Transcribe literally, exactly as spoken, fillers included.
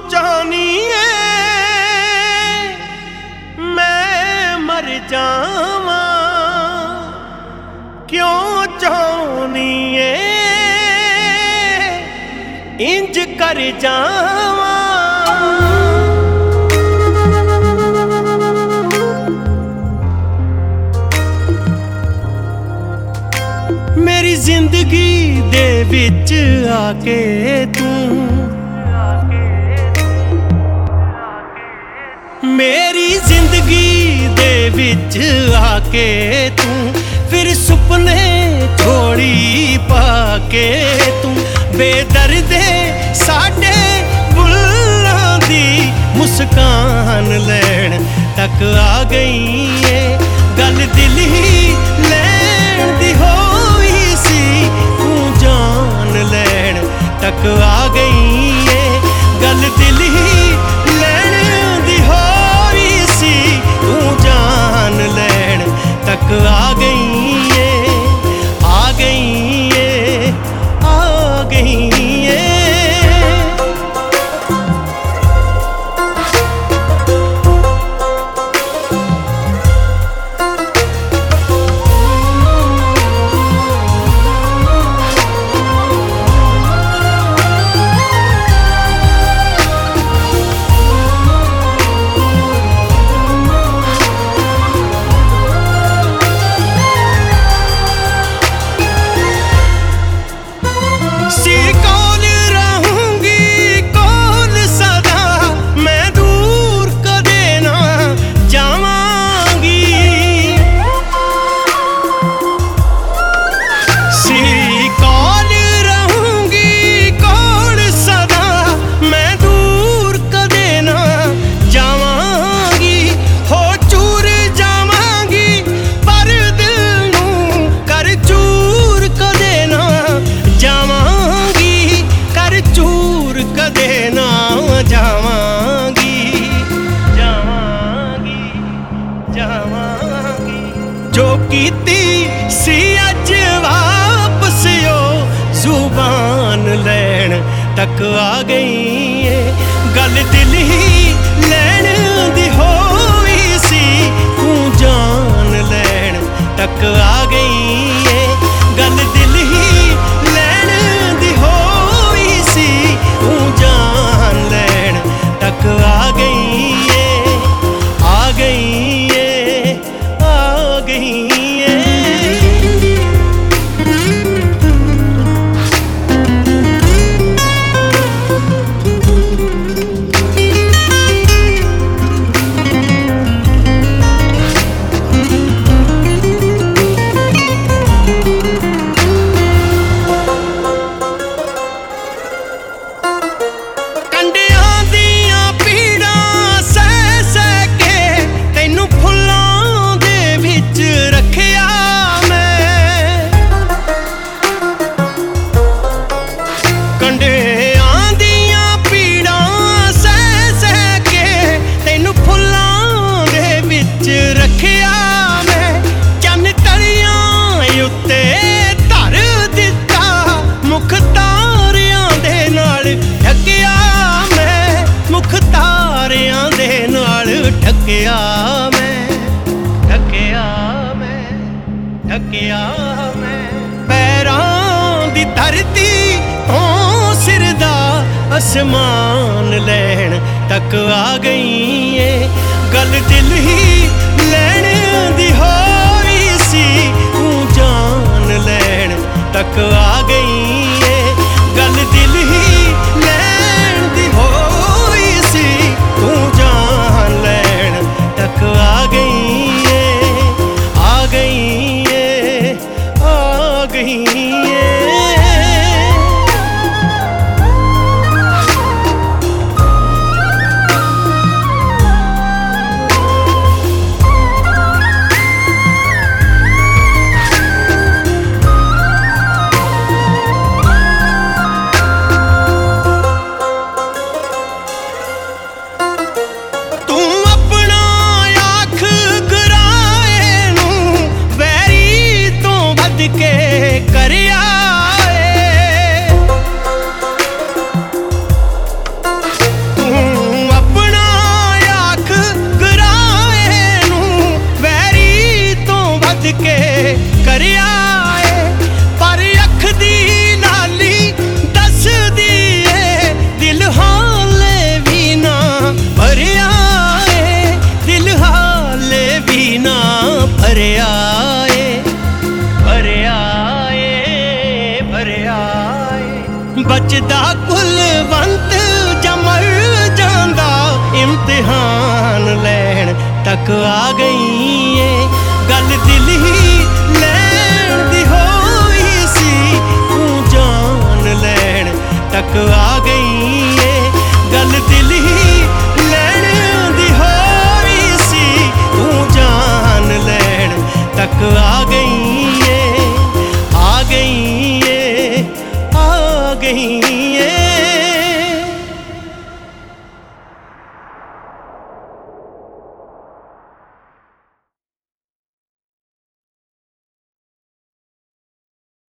ਚਾਹਨੀ ਏ मैं मर जावां, क्यों चाहनी ए इंज कर जावां। मेरी जिंदगी दे विच आके तू मेरी जिंदगी दे विच आके तू फिर सुपने छोड़ी पाके तू बेदर्दे साडे बुल्लां दी मुस्कान लैण तक आ गई है। गल दिल ही लैण दी होई सी तू जान लैण तक आ गई है। गल दिल ही लैण दी हो लैण तक आ गई है, आ गई है, आ गई है। जो कीती सी अज वापस ओ जुबान लैण तक आ गई है। गल दिल ही लैण दी होई सी तू जान लैण तक आ गई है। गल दिल ही लैण दी होई सी तू जान लैण तक आ गई है, आ गई है, आ गई है। ढकिया मैं ढकिया मैं ढकिया मैं पैरां दी धरती तो सिर दा आसमान लैण तक आ गई है। गल दिल ही लैण दी होई सी तू जान लैण तक आ गई है। गल दिल ही लैण दी होई सी तू जान लैण तक आ गई है, आ गई है, आ गई है। ਲਿਖਿਆ ਏ। ਬਚਦਾ ਕੁਲਵੰਤ ਜਮਰ ਜਾਂਦਾ ਇਮਤਿਹਾਨ ਲੈਣ ਤੱਕ ਆ ਗਈ ਏ। ਗੱਲ ਦਿਲ ਹੀ ਲੈਣ ਦੀ ਹੋਈ ਸੀ ਤੂੰ ਜਾਨ ਲੈਣ ਤੱਕ ਆ ਗਈ ਏ। ਗੱਲ ਦਿਲ ਹੀ ਲੈਣ ਦੀ ਹੋਈ ਸੀ ਤੂੰ ਜਾਨ ਲੈਣ ਤੱਕ ਆ ਗਈ ਏ। ਆ ਗਈ ਏ, ਆ ਗਈ